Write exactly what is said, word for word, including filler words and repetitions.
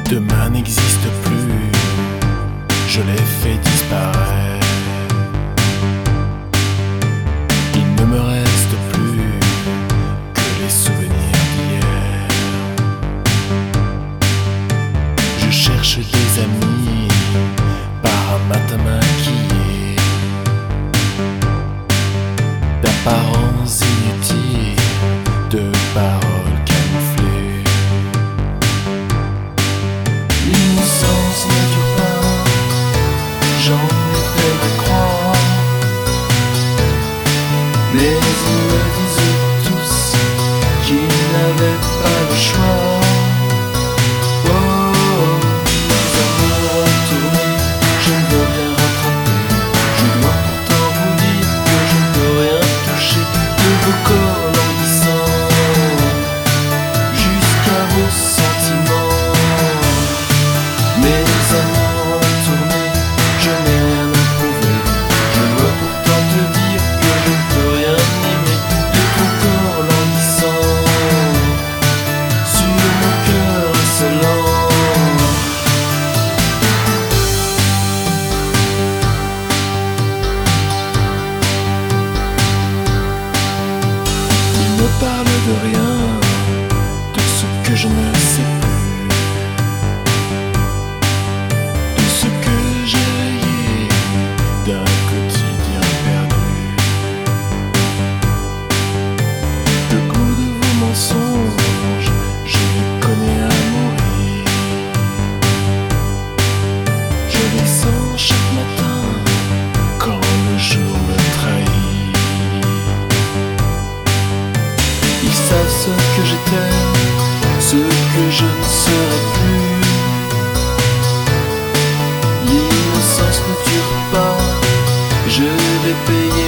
Demain n'existe plus, je l'ai fait disparaître. Il ne me reste plus que les souvenirs d'hier. Je cherche des amis par un matin maquillé, d'apparence inutile, de paroles camouflées. L'innocence ne dure pas, j'en ai fait ma croix. Mais ils me disaient tous qu'ils n'avaient pas le choix. Oh, les amours ont tourné, je ne veux rien rattraper. Je dois pourtant vous dire que je ne peux rien toucher de vos corps languissants jusqu'à vos sentiments. Mes amours ont tourné, je n'ai rien à prouver. Je dois pourtant te dire que je ne peux rien aimer de ton corps languissant sur mon cœur insolent. Il me parle de rien, de ce que je ne sais plus, de ce que j'ai rayé d'un quotidien perdu. Le goût de vos mensonges, je les connais à mourir. Je les sens chaque matin quand le jour me trahit. Ils savent ce que j'étais, ce que je ne serai plus. L'innocence ne dure pas, je vais payer